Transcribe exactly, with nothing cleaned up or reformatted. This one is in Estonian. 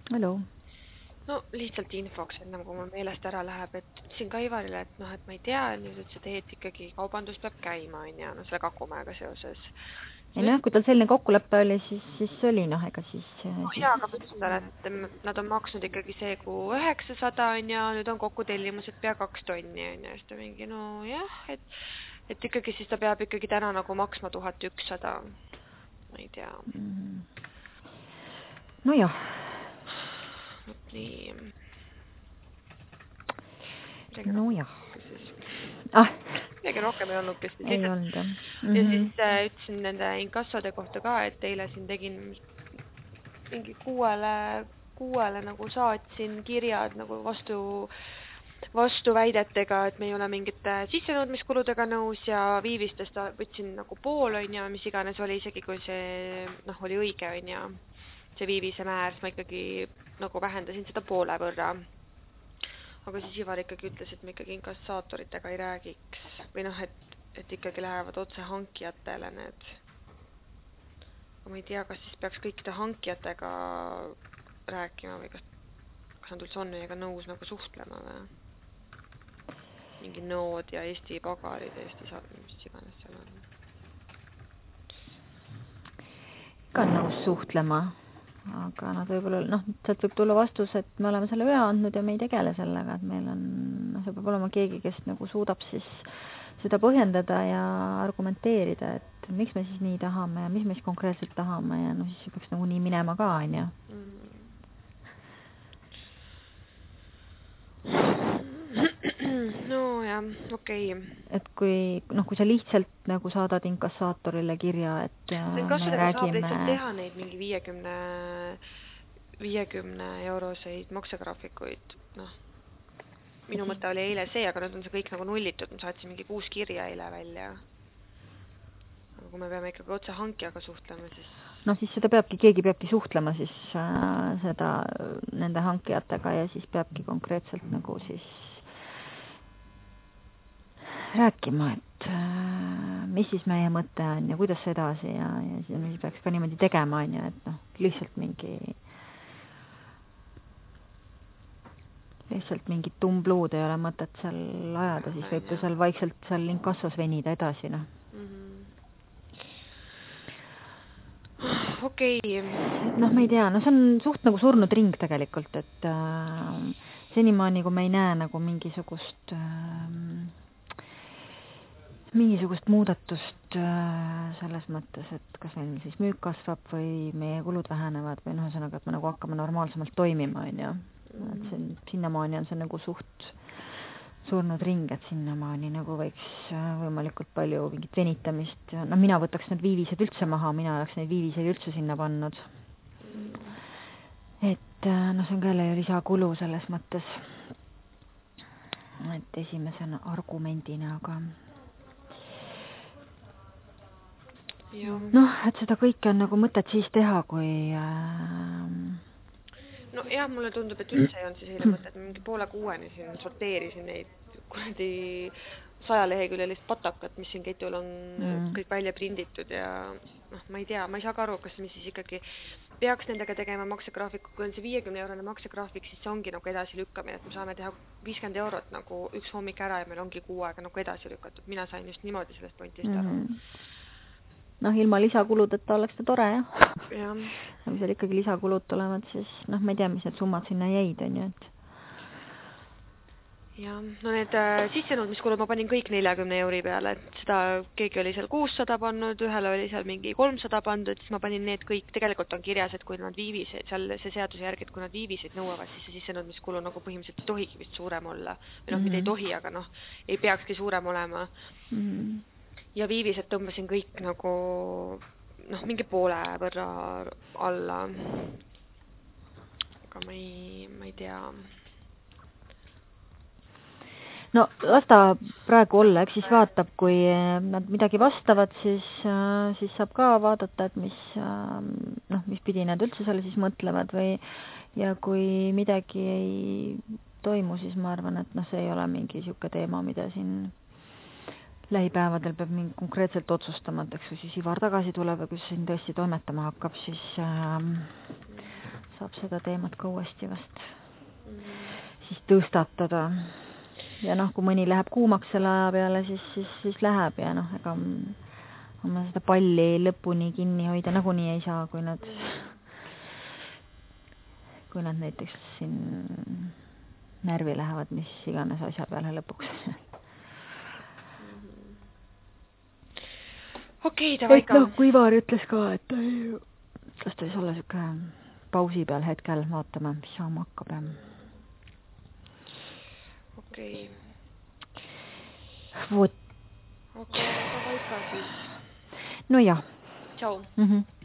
Hallo. No lihtsalt infoks, ennem kui mul meelest ära läheb, et ütlesin ka Ivarile, et noh, et ma ei tea, nüüd, et see teed ikkagi kaubandus peab käima, on ja, no selle Kakumäega seoses. Ei noh, kui tal selline kokkuleppe oli, siis, siis oli noh, ega siis... No siis... jaa, aga ma ütlesin talle, et nad on maksnud ikkagi see kuu üheksasada on ja nüüd on kokku tellimused pea kaks tonni on ja, siis ta mingi, no jah, et, et ikkagi siis ta peab ikkagi täna nagu maksma tuhat ükssada, ma ei tea. Mm. No jah. Vot nii. No jah. Ah. Midagi rohkem ei olnud, kes ei lihtsalt... olnud, jah. Mm-hmm. Ja siis äh, ütlesin nende inkassode kohta ka, et eile siin tegin mingi kuuele, kuuele nagu saatsin kirjad nagu vastu, vastu väidetega, et me ei ole mingite sissenõudmiskuludega nõus ja viivistest võtsin nagu pool on ja mis iganes oli, isegi kui see noh, oli õige on ja see viivise määr, ma ikkagi nagu vähendasin seda poole võrra. Aga siis Ivar ikkagi ütles, et me ikkagi inkassaatoritega ei räägiks või noh, et, et ikkagi lähevad otse hankijatele need. Ma ei tea, kas siis peaks kõikide hankijatega rääkima või kas, kas nad üldse on meiega nõus nagu suhtlema või? Mingi Nood ja Eesti Pagarid ja Eesti Saadmine, mis iganes seal on. Ka nõus suhtlema. Aga nad võib-olla, noh, sealt võib tulla vastus, et me oleme selle üle andnud ja me ei tegele sellega, et meil on, see peab olema keegi, kes nagu suudab siis seda põhjendada ja argumenteerida, et miks me siis nii tahame ja mis me siis konkreetselt tahame ja no siis peaks nagu nii minema ka, on ju. No jah, okei. Okay. Et kui, noh, kui sa lihtsalt nagu saadad inkassaatorile kirja, et me räägime... saab lihtsalt teha neid mingi viiekümne, viiekümne euroseid maksegraafikuid, noh. Minu mõte oli eile see, aga nüüd on see kõik nagu nullitud, ma saatsin mingi kuus kirja eile välja. Aga kui me peame ikkagi otse hankijaga suhtlema, siis... No siis seda peabki, keegi peabki suhtlema siis äh, seda nende hankijatega ja siis peabki konkreetselt nagu siis rääkima, et äh, mis siis meie mõte on ja kuidas edasi ja, ja siis me peaks ka niimoodi tegema, on ju, et noh, lihtsalt mingi lihtsalt mingit tumbluud ei ole mõtet seal ajada, siis võib ju seal vaikselt seal inkassos venida edasi, noh. Mm-hmm. Okei. Okay. Noh, ma ei tea, no see on suht nagu surnud ring tegelikult, et äh, senimaani, kui me ei näe nagu mingisugust äh, mingisugust muudatust äh, selles mõttes, et kas meil siis müük kasvab või meie kulud vähenevad või noh, ühesõnaga, et me nagu hakkame normaalsemalt toimima, on ju. Et see, sinnamaani on see nagu suht surnud ring, et sinnamaani nagu võiks võimalikult palju mingit venitamist. No mina võtaks need viivised üldse maha, mina oleks neid viiviseid üldse sinna pannud. Et noh, see on ka jälle lisakulu selles mõttes. Et esimesena argumendina, aga noh, et seda kõike on nagu mõtet siis teha, kui äh, no jah, mulle tundub, et üldse ei olnud siis eile mõtet, mingi poole kuueni siin sorteerisin neid kuradi sajaleheküljelist patakat, mis siin ketul on mm. kõik välja prinditud ja noh, ma ei tea, ma ei saa ka aru, kas me siis ikkagi peaks nendega tegema maksegraafiku, kui on see viiekümne eurone maksegraafik, siis see ongi nagu edasi lükkamine, et me saame teha viiskümmend eurot nagu üks hommik ära ja meil ongi kuu aega nagu edasi lükatud. Mina sain just niimoodi sellest pointist aru. Mm. Noh, ilma lisakuludeta oleks ta tore, jah. Ja. Kui seal ikkagi lisakulud tulevad, siis noh, ma ei tea, mis need summad sinna jäid, on ju, et ja, no need äh, sissenõudmiskulud ma panin kõik neljakümne euri peale, et seda keegi oli seal kuussada pannud, ühele oli seal mingi kolmsada pandud, siis ma panin need kõik, tegelikult on kirjas, et kui nad viiviseid, seal see seaduse järgi, et kui nad viiviseid nõuavad, siis see sissenõudmiskulu nagu põhimõtteliselt ei tohigi vist suurem olla. Või noh, mm-hmm. mida ei tohi, aga noh, ei peakski suurem olema. Mm-hmm. Ja viivised tõmbasin kõik nagu noh, mingi poole võrra alla. Aga ma ei, ma ei tea... No las ta praegu olla, eks siis vaatab, kui nad midagi vastavad, siis, siis saab ka vaadata, et mis, noh, mis pidi nad üldse selle siis mõtlevad või ja kui midagi ei toimu, siis ma arvan, et noh, see ei ole mingi siuke teema, mida siin lähipäevadel peab mingi konkreetselt otsustama, et eks kui siis Ivar tagasi tuleb ja kui siin tõesti toimetama hakkab, siis äh, saab seda teemat ka uuesti vast Mhm. siis tõstatada. Ja noh, kui mõni läheb kuumaks selle aja peale, siis, siis, siis läheb ja noh, ega m- ma seda palli lõpuni kinni hoida nagunii ei saa, kui nad, kui nad näiteks siin närvi lähevad, mis iganes asja peale lõpuks. Okei, davai Et ka. noh, kui Ivar ütles ka, et ta ei, kas ta siis olla siuke pausi peal hetkel, vaatame, mis saama hakkab. Ja. Okei. Vot. Aga davai ka siis. No jah. Tšau. Mhm.